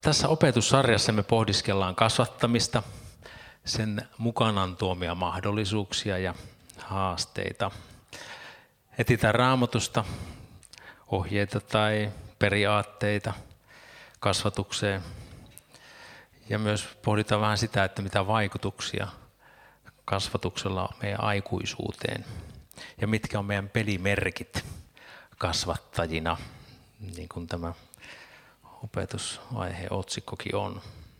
Tässä opetussarjassa me pohdiskellaan kasvattamista, sen mukanaan tuomia mahdollisuuksia ja haasteita. Etsitään Raamatusta ohjeita tai periaatteita kasvatukseen ja myös pohditaan vähän sitä, että mitä vaikutuksia kasvatuksella on meidän aikuisuuteen ja mitkä on meidän pelimerkit kasvattajina, niin kuin tämä opetusaiheen otsikkokin on.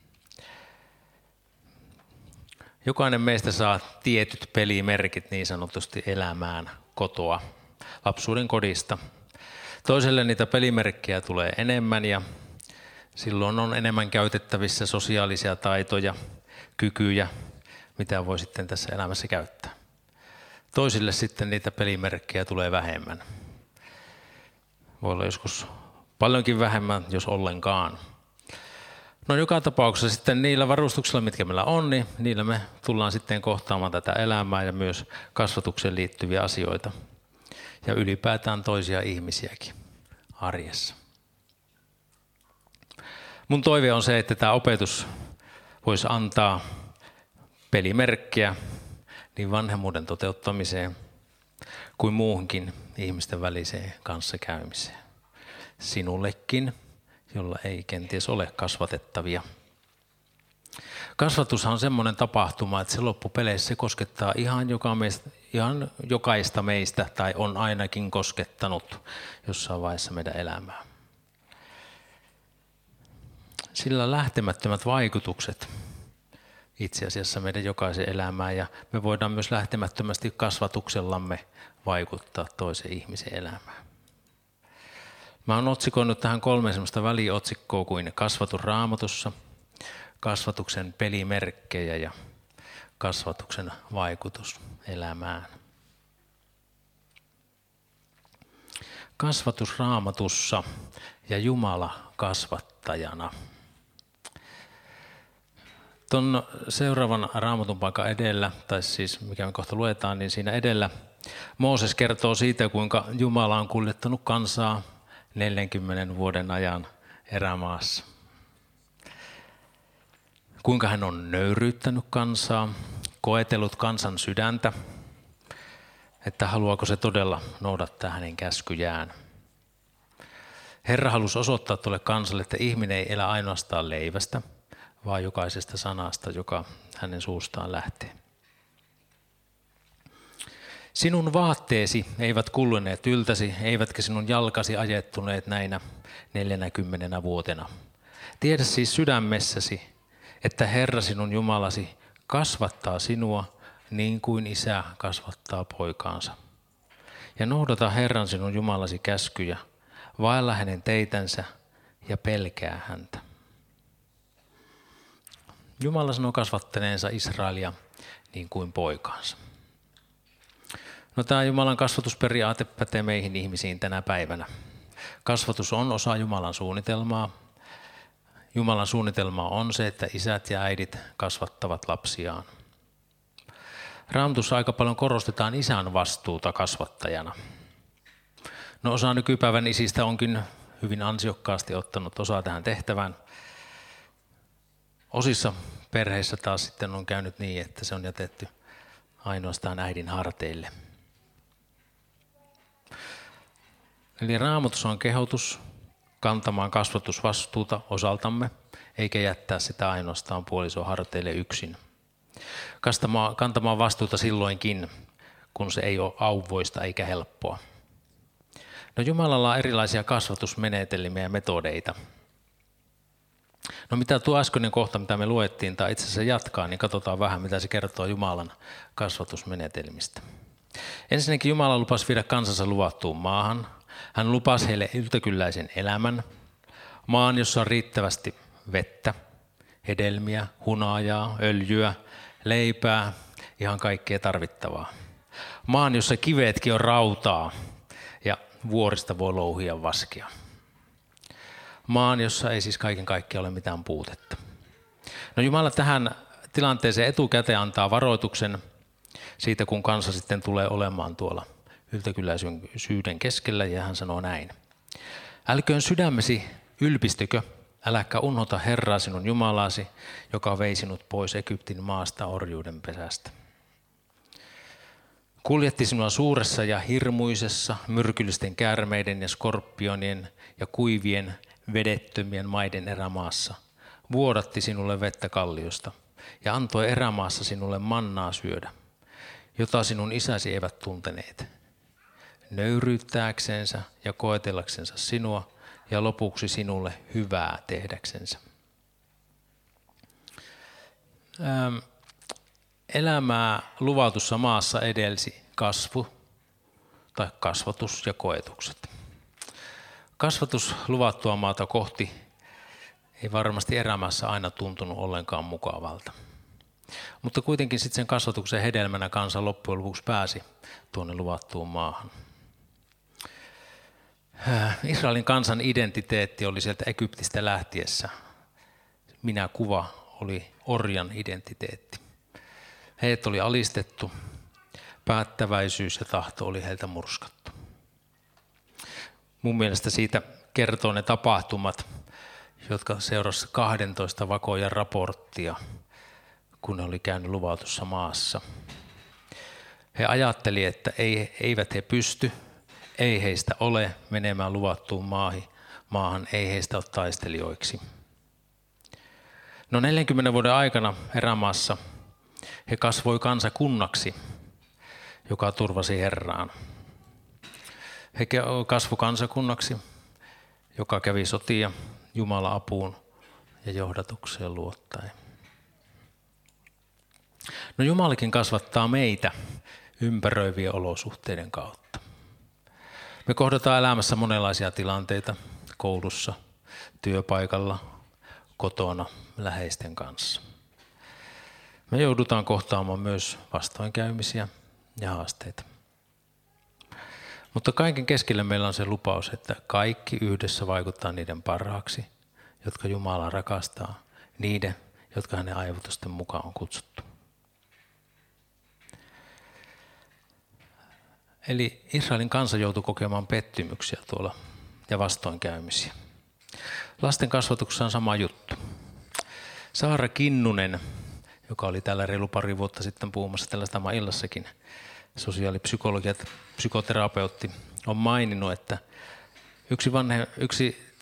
Jokainen meistä saa tietyt pelimerkit niin sanotusti elämään kotoa, lapsuuden kodista. Toiselle niitä pelimerkkejä tulee enemmän ja silloin on enemmän käytettävissä sosiaalisia taitoja, kykyjä, mitä voi sitten tässä elämässä käyttää. Toisille sitten niitä pelimerkkejä tulee vähemmän. Voi olla joskus paljonkin vähemmän, jos ollenkaan. No joka tapauksessa sitten niillä varustuksilla, mitkä meillä on, niin niillä me tullaan sitten kohtaamaan tätä elämää ja myös kasvatukseen liittyviä asioita. Ja ylipäätään toisia ihmisiäkin arjessa. Mun toive on se, että tämä opetus voisi antaa pelimerkkiä niin vanhemmuuden toteuttamiseen kuin muuhunkin ihmisten väliseen kanssakäymiseen. Sinullekin, jolla ei kenties ole kasvatettavia. Kasvatushan on semmoinen tapahtuma, että se loppupeleissä se koskettaa ihan jokaista meistä tai on ainakin koskettanut jossain vaiheessa meidän elämää. Sillä lähtemättömät vaikutukset itse asiassa meidän jokaisen elämään ja me voidaan myös lähtemättömästi kasvatuksellamme vaikuttaa toisen ihmisen elämään. Mä oon otsikoinut tähän 3 semmoista väliotsikkoa kuin kasvatus Raamatussa, kasvatuksen pelimerkkejä ja kasvatuksen vaikutus elämään. Kasvatus Raamatussa ja Jumala kasvattajana. Tuon seuraavan Raamatun paikan edellä, tai siis mikä me kohta luetaan, niin siinä edellä Mooses kertoo siitä, kuinka Jumala on kuljettanut kansaa 40 vuoden ajan erämaassa. Kuinka hän on nöyryyttänyt kansaa, koetellut kansan sydäntä, että haluaako se todella noudattaa hänen käskyjään. Herra halusi osoittaa tuolle kansalle, että ihminen ei elä ainoastaan leivästä, vaan jokaisesta sanasta, joka hänen suustaan lähtee. Sinun vaatteesi eivät kuluneet yltäsi, eivätkä sinun jalkasi ajettuneet näinä 40 vuotena. Tiedä siis sydämessäsi, että Herra sinun Jumalasi kasvattaa sinua niin kuin isä kasvattaa poikaansa. Ja noudata Herran sinun Jumalasi käskyjä, vaella hänen teitänsä ja pelkää häntä. Jumala sanoo kasvattaneensa Israelia niin kuin poikaansa. No tämä Jumalan kasvatusperiaate pätee meihin ihmisiin tänä päivänä. Kasvatus on osa Jumalan suunnitelmaa. Jumalan suunnitelma on se, että isät ja äidit kasvattavat lapsiaan. Raamatussa aika paljon korostetaan isän vastuuta kasvattajana. No osa nykypäivän isistä onkin hyvin ansiokkaasti ottanut osaa tähän tehtävään. Osissa perheissä taas sitten on käynyt niin, että se on jätetty ainoastaan äidin harteille. Eli Raamatus on kehotus kantamaan kasvatusvastuuta osaltamme, eikä jättää sitä ainoastaan puolison harteille yksin. Kantamaan vastuuta silloinkin, kun se ei ole auvoista eikä helppoa. No Jumalalla on erilaisia kasvatusmenetelmiä ja metodeita. No mitä tuo äskeinen kohta, mitä me luettiin, tai itse asiassa jatkaa, niin katsotaan vähän, mitä se kertoo Jumalan kasvatusmenetelmistä. Ensinnäkin Jumala lupasi viedä kansansa luvattuun maahan. Hän lupasi heille yltäkylläisen elämän, maan, jossa on riittävästi vettä, hedelmiä, hunajaa, öljyä, leipää, ihan kaikkea tarvittavaa. Maan, jossa kivetkin on rautaa ja vuorista voi louhia vaskia. Maan, jossa ei siis kaiken kaikkiaan ole mitään puutetta. No Jumala tähän tilanteeseen etukäteen antaa varoituksen siitä, kun kansa sitten tulee olemaan tuolla yltäkylläisyyden keskellä, ja hän sanoo näin. Älköön sydämesi ylpistykö Äläkä unohda Herraa sinun Jumalasi, joka vei sinut pois Egyptin maasta orjuuden pesästä. Kuljetti sinua suuressa ja hirmuisessa, myrkyllisten käärmeiden ja skorpionien ja kuivien, vedettömien maiden erämaassa. Vuodatti sinulle vettä kalliosta ja antoi erämaassa sinulle mannaa syödä, jota sinun isäsi eivät tunteneet, nöyryyttääksensä ja koetellaksensa sinua ja lopuksi sinulle hyvää tehdäksensä. Elämää luvatussa maassa edelsi kasvu tai kasvatus ja koetukset. Kasvatus luvattua maata kohti ei varmasti erämaassa aina tuntunut ollenkaan mukavalta. Mutta kuitenkin sitten sen kasvatuksen hedelmänä kansa loppujen lopuksi pääsi tuonne luvattuun maahan. Israelin kansan identiteetti oli sieltä Egyptistä lähtiessä. Minäkuva oli orjan identiteetti. Heidät oli alistettu, päättäväisyys ja tahto oli heiltä murskattu. Mun mielestä siitä kertoo ne tapahtumat, jotka seurasi 12 vakojan raporttia, kun ne oli käynyt luvatussa maassa. He ajatteli, että eivät he pysty, ei heistä ole menemään luvattuun maahan, ei heistä ole taistelijoiksi. No 40 vuoden aikana erämaassa he kasvoi kansakunnaksi, joka turvasi Herraan. He kasvoi kansakunnaksi, joka kävi sotia Jumalan apuun ja johdatukseen luottaen. No Jumalakin kasvattaa meitä ympäröivien olosuhteiden kautta. Me kohdataan elämässä monenlaisia tilanteita koulussa, työpaikalla, kotona, läheisten kanssa. Me joudutaan kohtaamaan myös vastoinkäymisiä ja haasteita. Mutta kaiken keskellä meillä on se lupaus, että kaikki yhdessä vaikuttaa niiden parhaaksi, jotka Jumala rakastaa, niiden, jotka hänen aivotusten mukaan on kutsuttu. Eli Israelin kansa joutui kokemaan pettymyksiä tuolla ja vastoinkäymisiä. Lasten kasvatuksessa on sama juttu. Saara Kinnunen, joka oli täällä reilu pari vuotta sitten puhumassa tällä samalla illassakin, sosiaalipsykologi ja psykoterapeutti, on maininnut, että yksi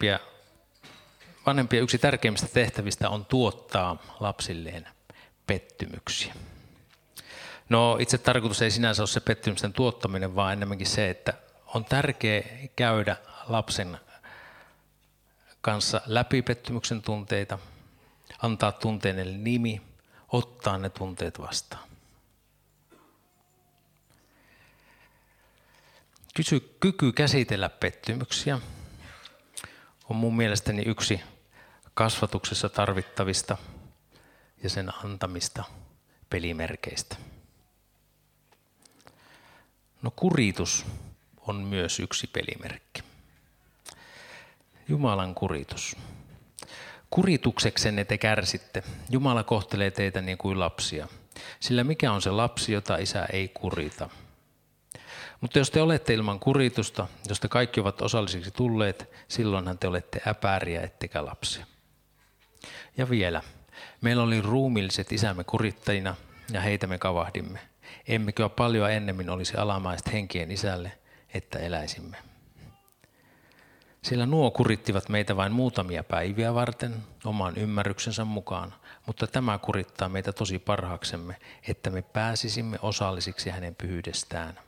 tärkeimmistä tehtävistä on tuottaa lapsilleen pettymyksiä. No itse tarkoitus ei sinänsä ole se pettymysten tuottaminen, vaan enemmänkin se, että on tärkeää käydä lapsen kanssa läpi pettymyksen tunteita, antaa tunteille nimi, ottaa ne tunteet vastaan. Kyky käsitellä pettymyksiä on mun mielestäni yksi kasvatuksessa tarvittavista ja sen antamista pelimerkeistä. No kuritus on myös yksi pelimerkki. Jumalan kuritus. Kuritukseksenne te kärsitte. Jumala kohtelee teitä niin kuin lapsia. Sillä mikä on se lapsi, jota isä ei kurita? Mutta jos te olette ilman kuritusta, jos te kaikki ovat osallisiksi tulleet, silloinhan te olette äpäriä ettekä lapsia. Ja vielä, meillä oli ruumiilliset isämme kurittajina ja heitä me kavahdimme. Emmekö paljon ennemmin olisi alamaiset henkien isälle, että eläisimme. Sillä nuo kurittivat meitä vain muutamia päiviä varten oman ymmärryksensä mukaan, mutta tämä kurittaa meitä tosi parhaaksemme, että me pääsisimme osallisiksi hänen pyhyydestään.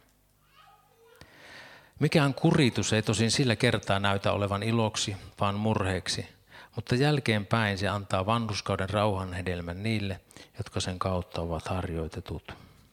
Mikään kuritus ei tosin sillä kertaa näytä olevan iloksi, vaan murheeksi, mutta jälkeenpäin se antaa vanhurskauden rauhan hedelmän niille, jotka sen kautta ovat harjoitetut.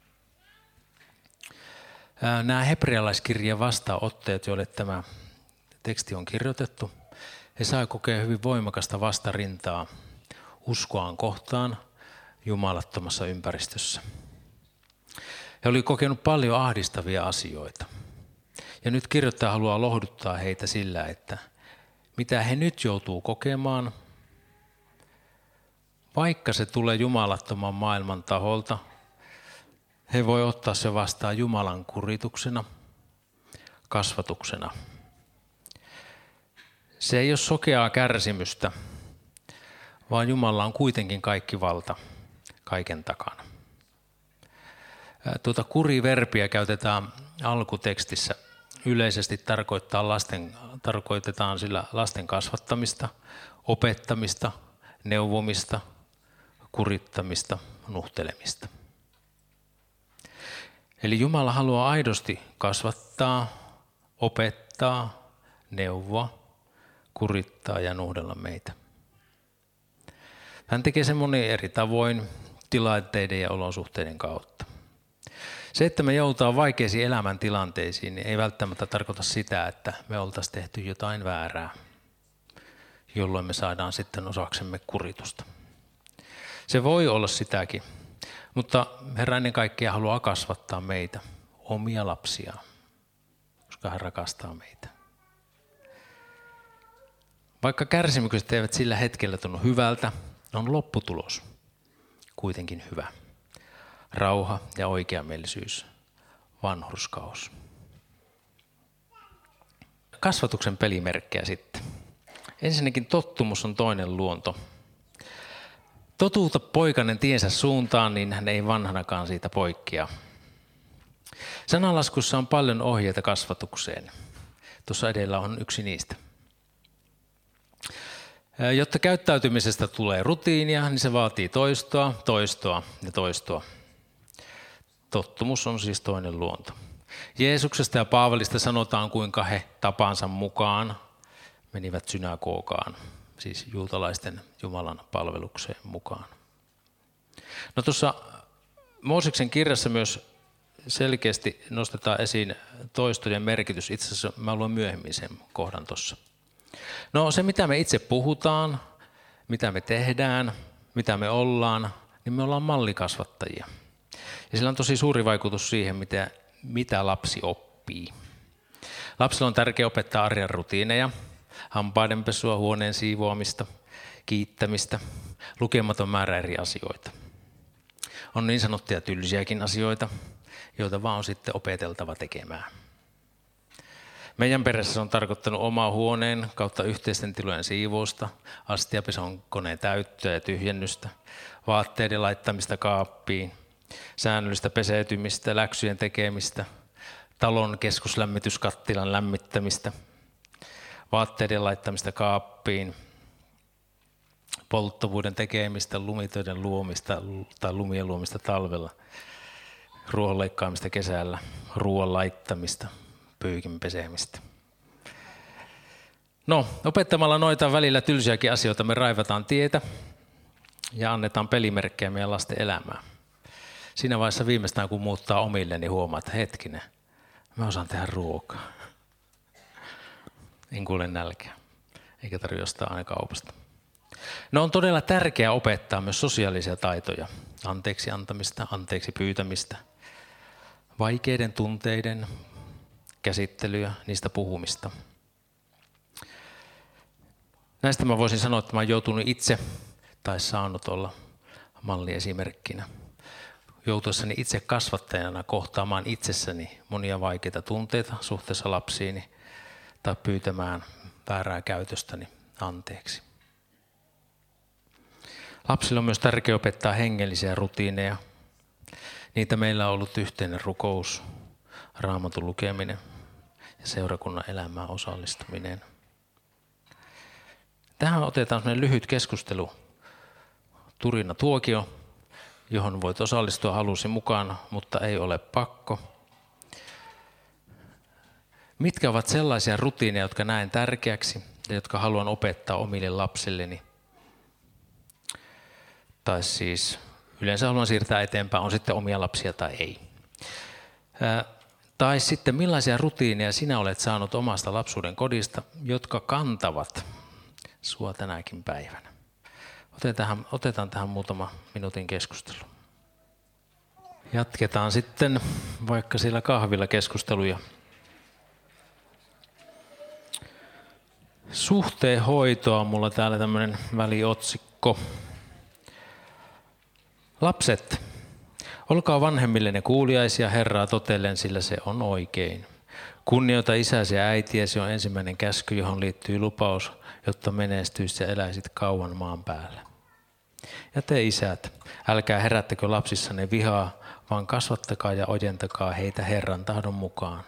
Nämä hebrealaiskirjeen vastaanottajat, joille tämä teksti on kirjoitettu, he sai kokea hyvin voimakasta vastarintaa uskoaan kohtaan jumalattomassa ympäristössä. He olivat kokenut paljon ahdistavia asioita. Ja nyt kirjoittaja haluaa lohduttaa heitä sillä, että mitä he nyt joutuu kokemaan, vaikka se tulee jumalattoman maailman taholta, he voi ottaa se vastaan Jumalan kurituksena, kasvatuksena. Se ei ole sokeaa kärsimystä, vaan Jumalalla on kuitenkin kaikki valta kaiken takana. Tuota kuriverbiä käytetään alkutekstissä. Yleisesti tarkoitetaan sillä lasten kasvattamista, opettamista, neuvomista, kurittamista, nuhtelemista. Eli Jumala haluaa aidosti kasvattaa, opettaa, neuvoa, kurittaa ja nuhdella meitä. Hän tekee sen monin eri tavoin, tilanteiden ja olosuhteiden kautta. Se, että me joudutaan vaikeisiin elämäntilanteisiin, niin ei välttämättä tarkoita sitä, että me oltaisiin tehty jotain väärää, jolloin me saadaan sitten osaksemme kuritusta. Se voi olla sitäkin, mutta Herra ennen kaikkea haluaa kasvattaa meitä, omia lapsiaan, koska hän rakastaa meitä. Vaikka kärsimykset eivät sillä hetkellä tunnu hyvältä, on lopputulos kuitenkin hyvä. Rauha ja oikeamielisyys, vanhurskaus. Kasvatuksen pelimerkkejä sitten. Ensinnäkin tottumus on toinen luonto. Totuuta poikainen tiensä suuntaan, niin hän ei vanhanakaan siitä poikkea. Sananlaskussa on paljon ohjeita kasvatukseen. Tuossa edellä on yksi niistä. Jotta käyttäytymisestä tulee rutiinia, niin se vaatii toistoa, toistoa ja toistoa. Tottumus on siis toinen luonto. Jeesuksesta ja Paavalista sanotaan, kuinka he tapansa mukaan menivät synagogaan, siis juutalaisten Jumalan palvelukseen mukaan. No tuossa Mooseksen kirjassa myös selkeästi nostetaan esiin toistojen merkitys. Itse asiassa mä luen myöhemmin sen kohdan tuossa. No se, mitä me itse puhutaan, mitä me tehdään, mitä me ollaan, niin me ollaan mallikasvattajia. Ja sillä on tosi suuri vaikutus siihen, mitä lapsi oppii. Lapsilla on tärkeää opettaa arjen rutiineja, hampaidenpesua, huoneen siivoamista, kiittämistä, lukematon määrä eri asioita. On niin sanottuja tylsiäkin asioita, joita vaan on sitten opeteltava tekemään. Meidän perheessä se on tarkoittanut omaa huoneen kautta yhteisten tilojen siivousta, astiapesun koneen täyttöä ja tyhjennystä, vaatteiden laittamista kaappiin, säännöllistä peseytymistä, läksyjen tekemistä, talon keskuslämmityskattilan lämmittämistä, vaatteiden laittamista kaappiin, polttopuiden tekemistä, lumitöiden luomista tai lumien luomista talvella, ruohon leikkaamista kesällä, ruoan laittamista, pyykin pesemistä. No, opettamalla noita välillä tylsiäkin asioita me raivataan tietä ja annetaan pelimerkkejä meidän lasten elämään. Siinä vaiheessa viimeistään kun muuttaa omille, niin huomaa, että hetkinen, mä osaan tehdä ruokaa. En kuule nälkää, eikä tarvitse ostaa aina kaupasta. No on todella tärkeää opettaa myös sosiaalisia taitoja, anteeksi antamista, anteeksi pyytämistä, vaikeiden tunteiden käsittelyä, niistä puhumista. Näistä mä voisin sanoa, että mä oon joutunut itse tai saanut olla malliesimerkkinä. Joutuessani itse kasvattajana kohtaamaan itsessäni monia vaikeita tunteita suhteessa lapsiini tai pyytämään väärää käytöstäni anteeksi. Lapsilla on myös tärkeää opettaa hengellisiä rutiineja. Niitä meillä on ollut yhteinen rukous, Raamatun lukeminen ja seurakunnan elämään osallistuminen. Tähän otetaan sellainen lyhyt keskustelu, Turina tuokio, johon voit osallistua halusi mukaan, mutta ei ole pakko. Mitkä ovat sellaisia rutiineja, jotka näen tärkeäksi ja jotka haluan opettaa omille lapsilleni? Tai siis yleensä haluan siirtää eteenpäin, on sitten omia lapsia tai ei. Tai sitten millaisia rutiineja sinä olet saanut omasta lapsuuden kodista, jotka kantavat sua tänäkin päivänä. Otetaan tähän muutama minuutin keskustelu. Jatketaan sitten vaikka siellä kahvilla keskusteluja. Suhteen hoitoa on mulla täällä tämmöinen väliotsikko. Lapset, olkaa vanhemmillenne kuuliaisia Herraa totellen, sillä se on oikein. Kunnioita isäsi ja äitiäsi on ensimmäinen käsky, johon liittyy lupaus, jotta menestyisit ja eläisit kauan maan päällä. Ja te isät, älkää herättäkö lapsissanne vihaa, vaan kasvattakaa ja ojentakaa heitä Herran tahdon mukaan.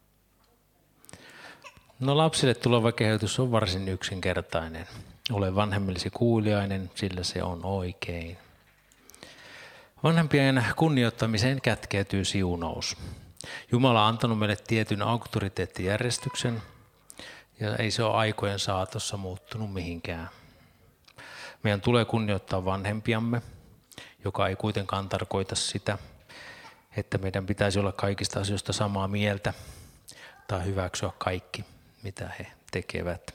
No lapsille tuleva kehitys on varsin yksinkertainen. Ole vanhemmillesi kuuliainen, sillä se on oikein. Vanhempien kunnioittamiseen kätkeytyy siunaus. Jumala on antanut meille tietyn auktoriteettijärjestyksen ja ei se ole aikojen saatossa muuttunut mihinkään. Meidän tulee kunnioittaa vanhempiamme, joka ei kuitenkaan tarkoita sitä, että meidän pitäisi olla kaikista asioista samaa mieltä tai hyväksyä kaikki, mitä he tekevät.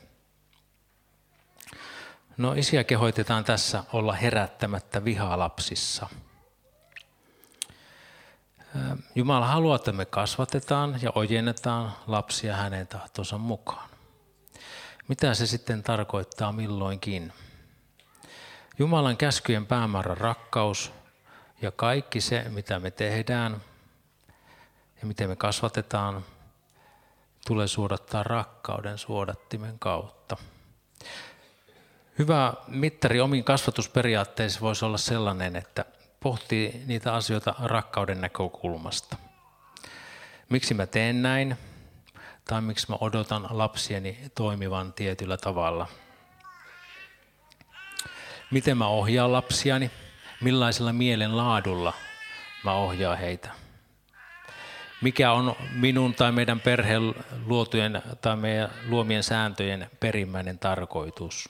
No isiä kehoitetaan tässä olla herättämättä vihaa lapsissa. Jumala haluaa, että me kasvatetaan ja ojennetaan lapsia hänen tahtonsa mukaan. Mitä se sitten tarkoittaa milloinkin? Jumalan käskyjen päämäärä rakkaus ja kaikki se, mitä me tehdään ja miten me kasvatetaan, tulee suodattaa rakkauden suodattimen kautta. Hyvä mittari omiin kasvatusperiaatteisiin voisi olla sellainen, että pohtii niitä asioita rakkauden näkökulmasta. Miksi mä teen näin? Tai miksi mä odotan lapsieni toimivan tietyllä tavalla? Miten mä ohjaan lapsiani? Millaisella mielenlaadulla mä ohjaan heitä? Mikä on minun tai meidän perheen luotujen tai meidän luomien sääntöjen perimmäinen tarkoitus?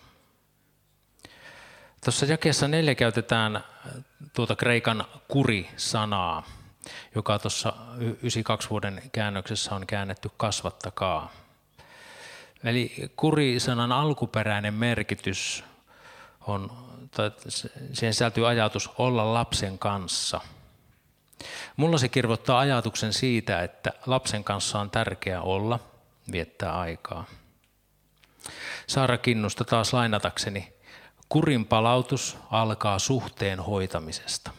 Tuossa jakeessa 4 käytetään tuota kreikan kuri-sanaa, joka tuossa 92 vuoden käännöksessä on käännetty kasvattakaa. Eli kuri-sanan alkuperäinen merkitys on, siihen sisältyy ajatus olla lapsen kanssa. Mulla se kirvoittaa ajatuksen siitä, että lapsen kanssa on tärkeää olla, viettää aikaa. Saara Kinnusta taas lainatakseni, kurin palautus alkaa suhteen hoitamisesta.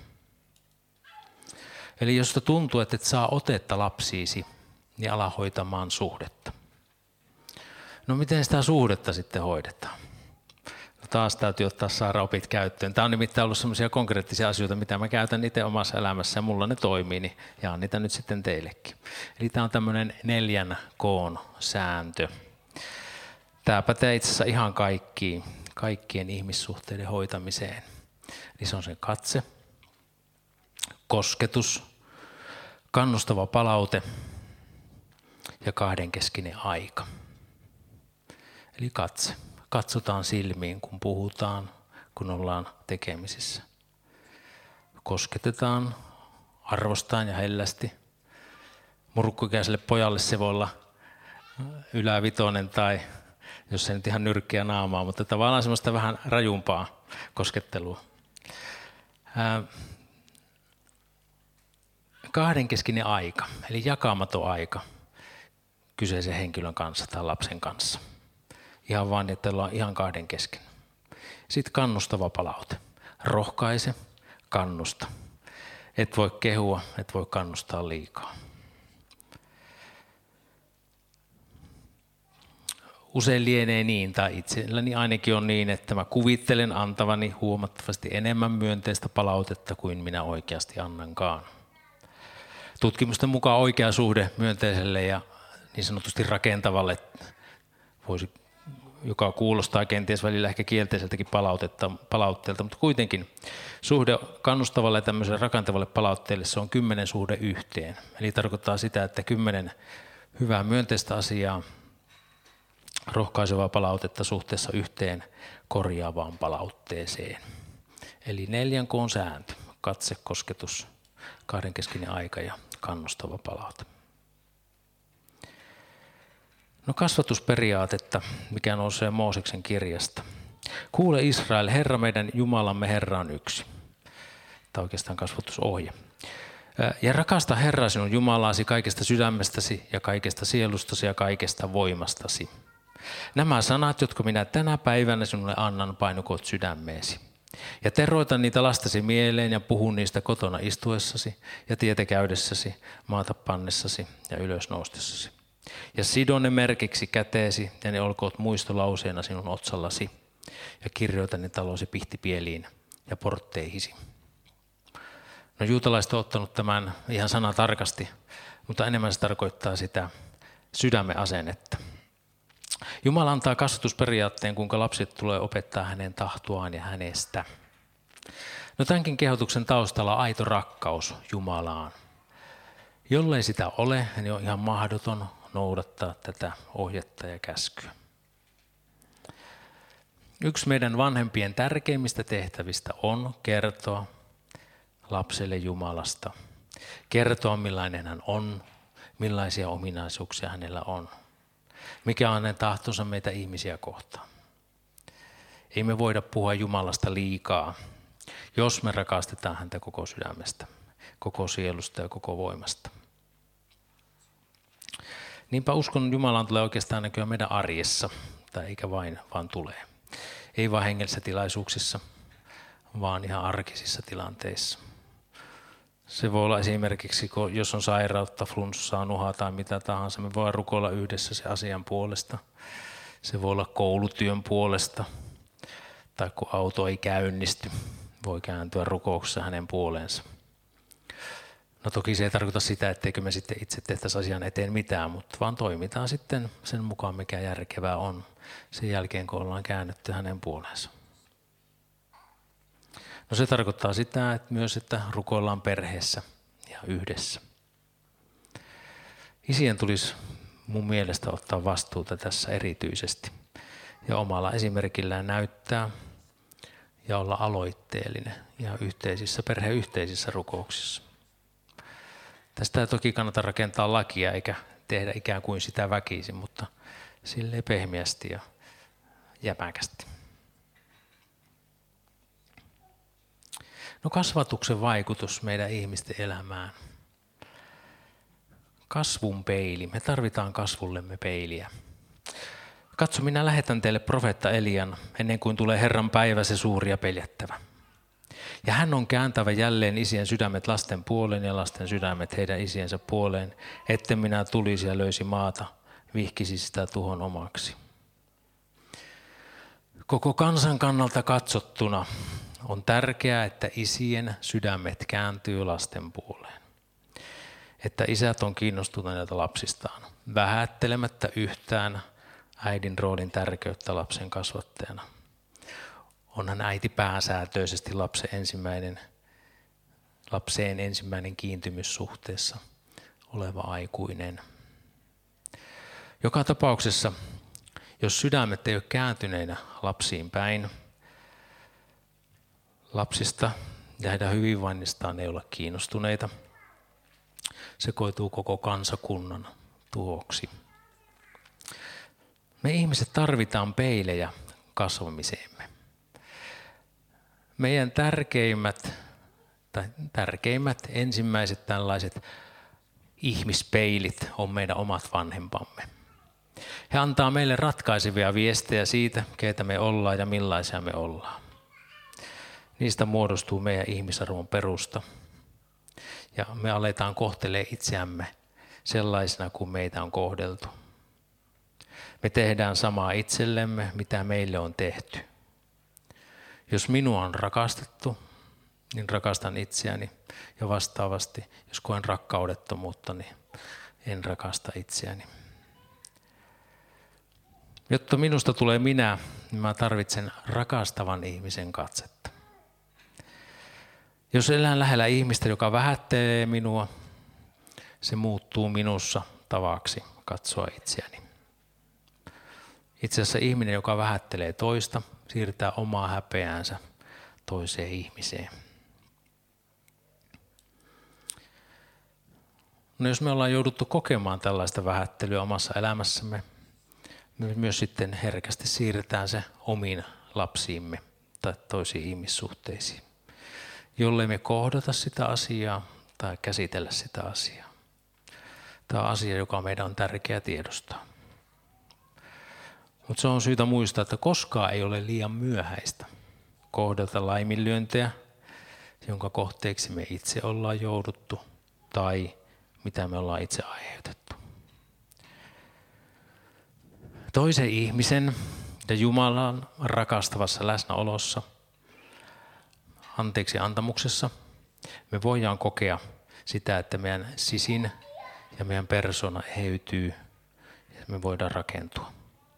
Eli jos tuntuu, että et saa otetta lapsiisi, niin ala hoitamaan suhdetta. No miten sitä suhdetta sitten hoidetaan? No taas täytyy ottaa Saara opit käyttöön. Tämä on nimittäin ollut sellaisia konkreettisia asioita, mitä mä käytän itse omassa elämässä ja mulla ne toimii, niin jaan niitä nyt sitten teillekin. Eli tämä on tämmöinen 4 K:n sääntö. Tämä pätee itse asiassa ihan kaikkien ihmissuhteiden hoitamiseen. Eli se on se katse, kosketus, kannustava palaute ja kahdenkeskinen aika. Eli katse. Katsotaan silmiin, kun puhutaan, kun ollaan tekemisissä. Kosketetaan, arvostetaan ja hellästi. Murkkuikäiselle pojalle se voi olla ylävitonen tai jos se nyt ihan nyrkkiä naamaa, mutta tavallaan semmoista vähän rajumpaa koskettelua. Kahdenkeskinen aika, eli jakamaton aika kyseisen henkilön kanssa tai lapsen kanssa. Ihan vaan, että ollaan ihan kahden kesken. Sitten kannustava palaute. Rohkaise, kannusta. Et voi kehua, et voi kannustaa liikaa. Usein lienee niin, tai itselläni ainakin on niin, että mä kuvittelen antavani huomattavasti enemmän myönteistä palautetta kuin minä oikeasti annankaan. Tutkimusten mukaan oikea suhde myönteiselle ja niin sanotusti rakentavalle, joka kuulostaa kenties välillä ehkä kielteiseltäkin palautteelta, mutta kuitenkin suhde kannustavalle ja tämmöiselle rakentavalle palautteelle se on 10 suhde 1. Eli tarkoittaa sitä, että 10 hyvää myönteistä asiaa, rohkaisevaa palautetta suhteessa 1 korjaavaan palautteeseen. Eli 4 K:n sääntö, katse, kosketus, kahdenkeskinen aika ja kannustava palaute. No kasvatusperiaatetta, mikä nousee Mooseksen kirjasta. Kuule Israel, Herra meidän Jumalamme, Herra on yksi. Tämä on oikeastaan kasvatusohje. Ja rakasta Herra sinun Jumalasi kaikesta sydämestäsi ja kaikesta sielustasi ja kaikesta voimastasi. Nämä sanat, jotka minä tänä päivänä sinulle annan, painukoot sydämeesi. Ja teroita niitä lastasi mieleen ja puhu niistä kotona istuessasi ja tietä käydessäsi, maata pannessasi ja ylös noustessasi. Ja sido ne merkiksi käteesi, ja ne olkoot muistolauseena sinun otsallasi, ja kirjoita ne talosi pihtipieliin ja portteihisi. No juutalaiset on ottanut tämän ihan sanatarkasti, mutta enemmän se tarkoittaa sitä sydämen asennetta. Jumala antaa kasvatusperiaatteen, kuinka lapset tulee opettaa hänen tahtoaan ja hänestä. No tämänkin kehotuksen taustalla on aito rakkaus Jumalaan. Jollei sitä ole, niin on ihan mahdoton noudattaa tätä ohjetta ja käskyä. Yksi meidän vanhempien tärkeimmistä tehtävistä on kertoa lapselle Jumalasta. Kertoa millainen hän on, millaisia ominaisuuksia hänellä on. Mikä on hänen tahtonsa meitä ihmisiä kohtaan. Ei me voida puhua Jumalasta liikaa, jos me rakastetaan häntä koko sydämestä, koko sielusta ja koko voimasta. Niinpä uskon Jumalaan tulee oikeastaan näkyä meidän arjessa, tai eikä vain, vaan tulee. Ei vain hengellisissä tilaisuuksissa, vaan ihan arkisissa tilanteissa. Se voi olla esimerkiksi, jos on sairautta, flunssaa, nuhaa tai mitä tahansa, me voidaan rukoilla yhdessä se asian puolesta. Se voi olla koulutyön puolesta, tai kun auto ei käynnisty, voi kääntyä rukouksessa hänen puoleensa. No toki se ei tarkoita sitä, etteikö me sitten itse tehtäisi asian eteen mitään, mutta vaan toimitaan sitten sen mukaan, mikä järkevää on sen jälkeen, kun ollaan käännytty hänen puoleensa. No se tarkoittaa sitä, että myös, että rukoillaan perheessä ja yhdessä. Isien tulisi mun mielestä ottaa vastuuta tässä erityisesti ja omalla esimerkillään näyttää ja olla aloitteellinen ja perheyhteisissä rukouksissa. Tästä ei toki kannata rakentaa lakia eikä tehdä ikään kuin sitä väkisin, mutta silleen pehmeästi ja jämäkästi. No kasvatuksen vaikutus meidän ihmisten elämään. Kasvun peili. Me tarvitaan kasvullemme peiliä. Katso, minä lähetän teille profeetta Elian ennen kuin tulee Herran päivä, se suuri ja peljättävä. Ja hän on kääntävä jälleen isien sydämet lasten puoleen ja lasten sydämet heidän isiensä puoleen, etten minä tulisi ja löysi maata, vihkisi sitä tuhon omaksi. Koko kansan kannalta katsottuna on tärkeää, että isien sydämet kääntyy lasten puoleen. Että isät on kiinnostuneita lapsistaan, vähättelemättä yhtään äidin roolin tärkeyttä lapsen kasvattajana. Onhan äiti pääsääntöisesti lapseen ensimmäinen kiintymyssuhteessa oleva aikuinen. Joka tapauksessa, jos sydämet ei ole kääntyneinä lapsiin päin, lapsista ja heidän hyvinvoinnistaan ei olla kiinnostuneita, se koituu koko kansakunnan tuhoksi. Me ihmiset tarvitaan peilejä kasvamiseemme. Meidän tärkeimmät ensimmäiset tällaiset ihmispeilit on meidän omat vanhempamme. He antaa meille ratkaisevia viestejä siitä, keitä me ollaan ja millaisia me ollaan. Niistä muodostuu meidän ihmisarvon perusta. Ja me aletaan kohtelemaan itseämme sellaisena kuin meitä on kohdeltu. Me tehdään samaa itsellemme, mitä meille on tehty. Jos minua on rakastettu, niin rakastan itseäni. Ja vastaavasti, jos koen rakkaudettomuutta, niin en rakasta itseäni. Jotta minusta tulee minä, niin mä tarvitsen rakastavan ihmisen katsetta. Jos elän lähellä ihmistä, joka vähättelee minua, se muuttuu minussa tavaksi katsoa itseäni. Itse asiassa ihminen, joka vähättelee toista, siirtää omaa häpeäänsä toiseen ihmiseen. No jos me ollaan jouduttu kokemaan tällaista vähättelyä omassa elämässämme, me myös sitten herkästi siirretään se omiin lapsiimme tai toisiin ihmissuhteisiin, jollei me kohdata sitä asiaa tai käsitellä sitä asiaa. Tämä on asia, joka meidän on tärkeää tiedostaa. Mutta se on syytä muistaa, että koskaan ei ole liian myöhäistä kohdata laiminlyöntejä, jonka kohteeksi me itse ollaan jouduttu tai mitä me ollaan itse aiheutettu. Toisen ihmisen ja Jumalan rakastavassa läsnäolossa, anteeksi antamuksessa, me voidaan kokea sitä, että meidän sisin ja meidän persona eheytyy ja me voidaan rakentua.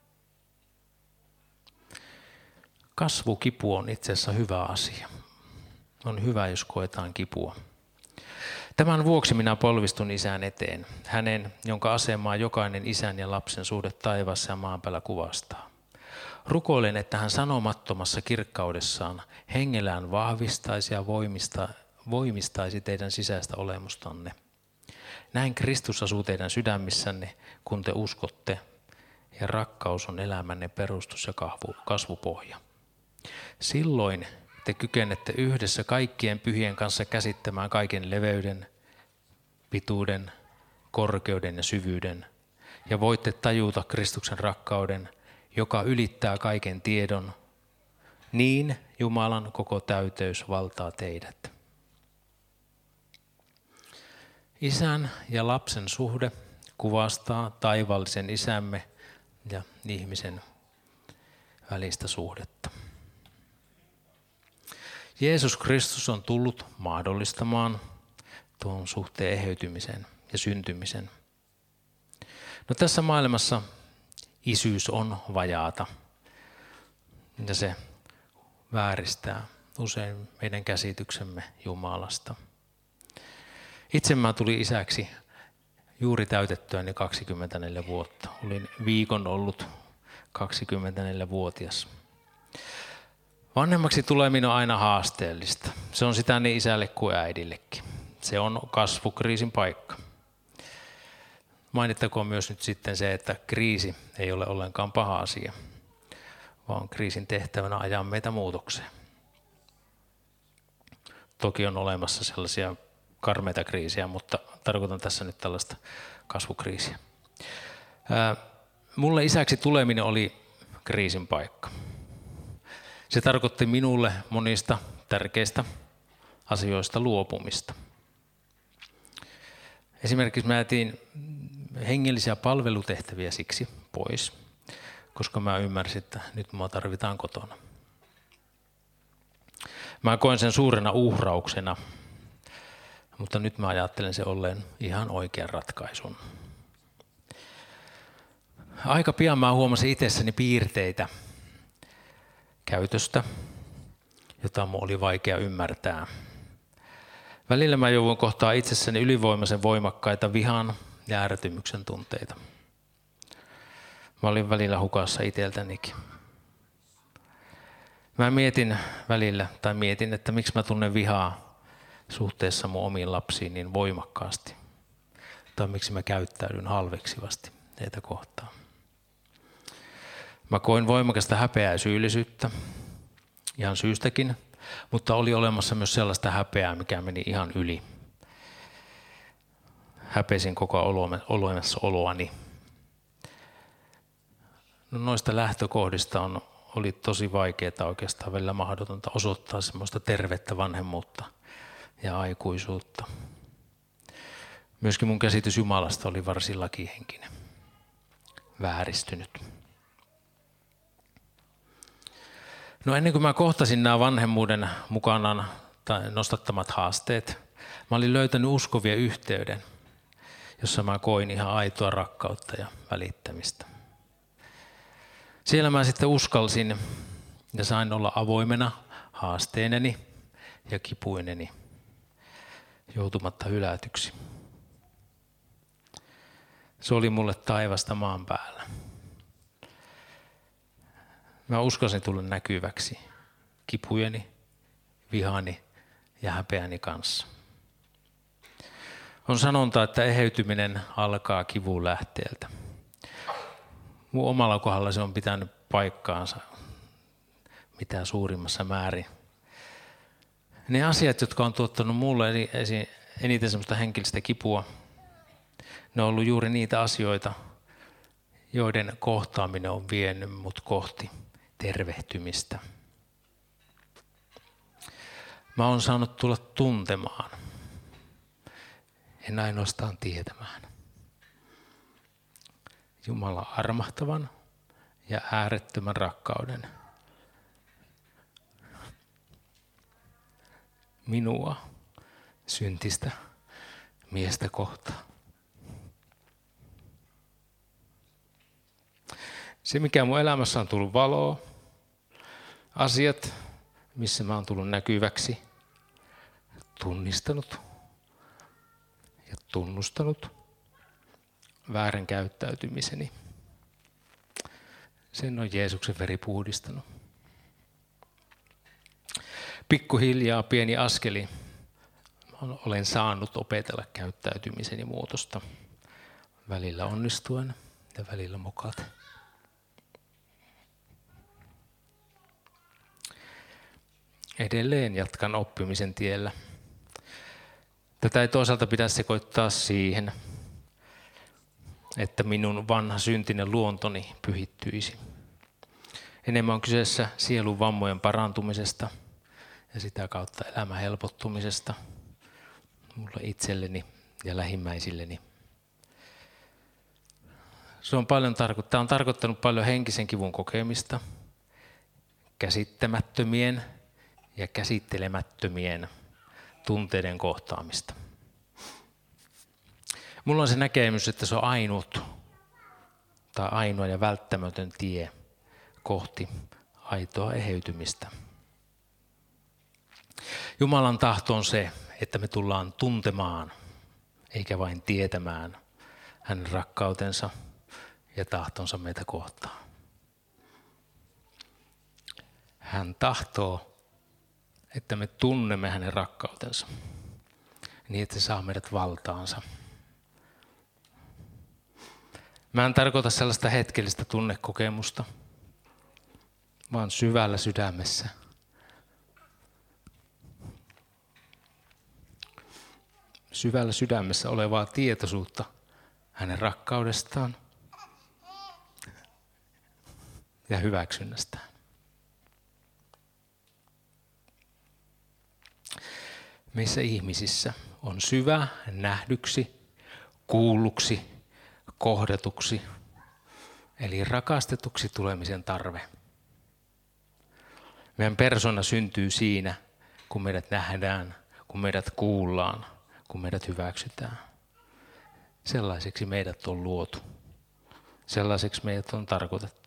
Kasvukipu on itse asiassa hyvä asia. On hyvä, jos koetaan kipua. Tämän vuoksi minä polvistun Isän eteen, hänen, jonka asemaa jokainen isän ja lapsen suhde taivaassa ja maan päällä kuvastaa. Rukoilen, että hän sanomattomassa kirkkaudessaan hengellään vahvistaisi ja voimistaisi teidän sisäistä olemustanne. Näin Kristus asuu teidän sydämissänne, kun te uskotte, ja rakkaus on elämänne perustus ja kasvupohja. Silloin te kykenette yhdessä kaikkien pyhien kanssa käsittämään kaiken leveyden, pituuden, korkeuden ja syvyyden, ja voitte tajuta Kristuksen rakkauden, joka ylittää kaiken tiedon, niin Jumalan koko täyteys valtaa teidät. Isän ja lapsen suhde kuvastaa taivaallisen isämme ja ihmisen välistä suhdetta. Jeesus Kristus on tullut mahdollistamaan tuon suhteen eheytymisen ja syntymisen. No tässä maailmassa isyys on vajaata ja se vääristää usein meidän käsityksemme Jumalasta. Itse mä tulin isäksi juuri täytettyäni 24 vuotta. Olin viikon ollut 24-vuotias. Vanhemmaksi tuleminen on aina haasteellista. Se on sitä niin isälle kuin äidillekin. Se on kasvukriisin paikka. Mainittakoon myös nyt sitten se, että kriisi ei ole ollenkaan paha asia, vaan kriisin tehtävänä ajaa meitä muutokseen. Toki on olemassa sellaisia karmeita kriisiä, mutta tarkoitan tässä nyt tällaista kasvukriisiä. Mulle isäksi tuleminen oli kriisin paikka. Se tarkoitti minulle monista tärkeistä asioista luopumista. Esimerkiksi mä jätin hengellisiä palvelutehtäviä siksi pois, koska mä ymmärsin, että nyt mua tarvitaan kotona. Mä koen sen suurena uhrauksena, mutta nyt mä ajattelen se olleen ihan oikean ratkaisun. Aika pian mä huomasin itsessäni piirteitä käytöstä, jota mun oli vaikea ymmärtää. Välillä mä jouduin kohtaa itsessäni ylivoimaisen voimakkaita vihan ja ärtymyksen tunteita. Mä olin välillä hukassa itseltänikin. Mä mietin, että miksi mä tunnen vihaa suhteessa mun omiin lapsiin niin voimakkaasti. Tai miksi mä käyttäydyn halveksivasti heitä kohtaan. Mä koin voimakasta häpeää ja syyllisyyttä, ihan syystäkin, mutta oli olemassa myös sellaista häpeää, mikä meni ihan yli. Häpesin koko olemassaoloani. No noista lähtökohdista oli tosi vaikeaa, oikeastaan välillä mahdotonta osoittaa semmoista tervettä vanhemmuutta ja aikuisuutta. Myöskin mun käsitys Jumalasta oli varsin lakihenkinen, vääristynyt. No ennen kuin mä kohtasin nämä vanhemmuuden mukanaan nostattamat haasteet, mä olin löytänyt uskovia yhteyden, jossa mä koin ihan aitoa rakkautta ja välittämistä. Siellä mä sitten uskalsin ja sain olla avoimena haasteineni ja kipuineni joutumatta hylätyksi. Se oli mulle taivasta maan päällä. Mä uskalsin tulla näkyväksi kipujeni, vihani ja häpeäni kanssa. On sanonta, että eheytyminen alkaa kivun lähteeltä. Mun omalla kohdalla se on pitänyt paikkaansa mitä suurimmassa määrin. Ne asiat, jotka on tuottanut mulle eniten semmoista henkilöstä kipua, ne on ollut juuri niitä asioita, joiden kohtaaminen on vienyt mut kohti tervehtymistä. Mä oon saanut tulla tuntemaan, en ainoastaan tietämään. Jumalan armahtavan ja äärettömän rakkauden minua, syntistä miestä kohtaan. Se, mikä mun elämässä on tullut valoa, asiat, missä mä oon tullut näkyväksi, tunnistanut ja tunnustanut väärän käyttäytymiseni. Sen on Jeesuksen veri puhdistanut. Pikkuhiljaa pieni askeli olen saanut opetella käyttäytymiseni muutosta. Välillä onnistuen ja välillä mokaten. Edelleen jatkan oppimisen tiellä. Tätä ei toisaalta pidä sekoittaa siihen, että minun vanha syntinen luontoni pyhittyisi. Enemmän on kyseessä sielun vammojen parantumisesta ja sitä kautta elämän helpottumisesta mulle itselleni ja lähimmäisilleni. Tämä on tarkoittanut paljon henkisen kivun kokemista, käsittämättömien ja käsittelemättömien tunteiden kohtaamista. Mulla on se näkemys, että se on ainoa ja välttämätön tie kohti aitoa eheytymistä. Jumalan tahto on se, että me tullaan tuntemaan, eikä vain tietämään hänen rakkautensa ja tahtonsa meitä kohtaan. Hän tahtoo, että me tunnemme hänen rakkautensa niin, että se saa meidät valtaansa. Mä en tarkoita sellaista hetkellistä tunnekokemusta, vaan syvällä sydämessä olevaa tietoisuutta hänen rakkaudestaan ja hyväksynnästään. Meissä ihmisissä on syvä nähdyksi, kuulluksi, kohdatuksi, eli rakastetuksi tulemisen tarve. Meidän persona syntyy siinä, kun meidät nähdään, kun meidät kuullaan, kun meidät hyväksytään. Sellaiseksi meidät on luotu. Sellaiseksi meidät on tarkoitettu.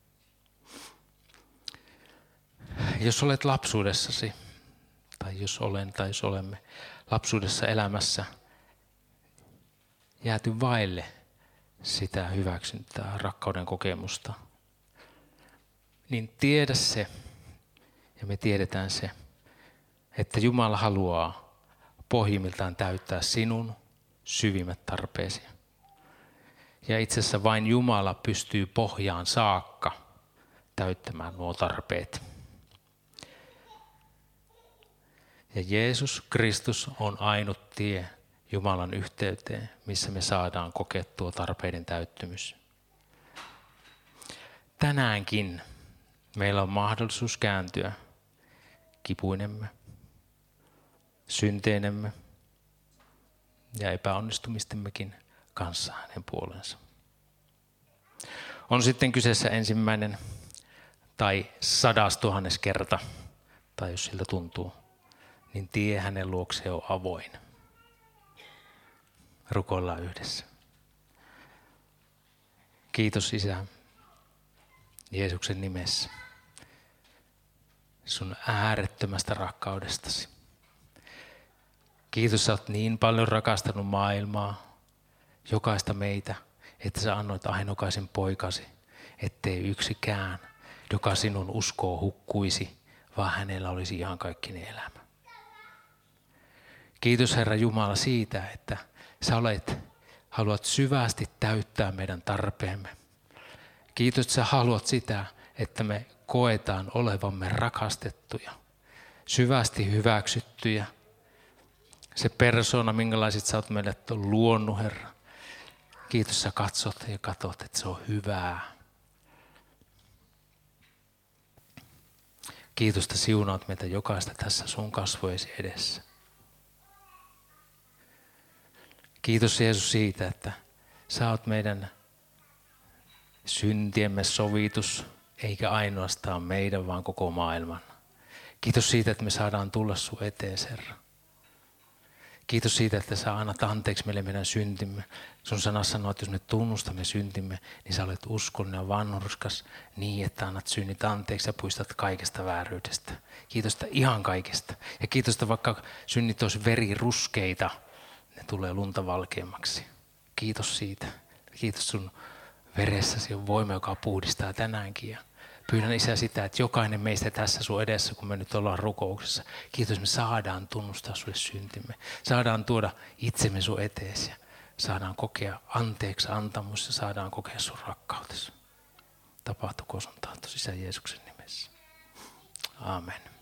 Jos olet lapsuudessasi, tai jos olemme lapsuudessa elämässä jääty vaille sitä hyväksyntää, rakkauden kokemusta, niin tiedä se, ja me tiedetään se, että Jumala haluaa pohjimmiltaan täyttää sinun syvimmät tarpeesi. Ja itse asiassa vain Jumala pystyy pohjaan saakka täyttämään nuo tarpeet. Ja Jeesus Kristus on ainut tie Jumalan yhteyteen, missä me saadaan kokea tuo tarpeiden täyttymys. Tänäänkin meillä on mahdollisuus kääntyä kipuinemme, synteinemme ja epäonnistumistemmekin kanssa hänen puolensa. On sitten kyseessä 1. tai 100 000 kerta, tai jos siltä tuntuu, niin tie hänen luokseen on avoin. Rukoillaan yhdessä. Kiitos Isä, Jeesuksen nimessä, sun äärettömästä rakkaudestasi. Kiitos, sä oot niin paljon rakastanut maailmaa, jokaista meitä, että sä annoit ainokaisen poikasi, ettei yksikään, joka sinun uskoo hukkuisi, vaan hänellä olisi ihan kaikkinen elämä. Kiitos Herra Jumala siitä, että sä haluat syvästi täyttää meidän tarpeemme. Kiitos, että sä haluat sitä, että me koetaan olevamme rakastettuja, syvästi hyväksyttyjä. Se persoona, minkälaiset sä oot meille luonut, Herra. Kiitos, sä katsot ja katsot, että se on hyvää. Kiitos, että siunaat meitä jokaista tässä sun kasvojesi edessä. Kiitos Jeesus siitä, että sä oot meidän syntiemme sovitus, eikä ainoastaan meidän, vaan koko maailman. Kiitos siitä, että me saadaan tulla sun eteen, Herra. Kiitos siitä, että sä annat anteeksi meille meidän syntimme. Sun sana sanoo, että jos me tunnustamme syntimme, niin sä olet uskollinen ja vanhurskas niin, että annat synnit anteeksi ja puistat kaikesta vääryydestä. Kiitos ihan kaikesta. Ja kiitos, että vaikka synnit olisi veriruskeita, ne tulee lunta valkeammaksi. Kiitos siitä. Kiitos sun veressäsi on voima, joka puhdistaa tänäänkin. Ja pyydän, Isä, sitä, että jokainen meistä tässä sun edessä, kun me nyt ollaan rukouksessa, kiitos, me saadaan tunnustaa sulle syntimme. Saadaan tuoda itsemme sun eteesi. Saadaan kokea anteeksi antamus ja saadaan kokea sun rakkautesi. Tapahtukoon sun tahtosi Isä Jeesuksen nimessä. Aamen.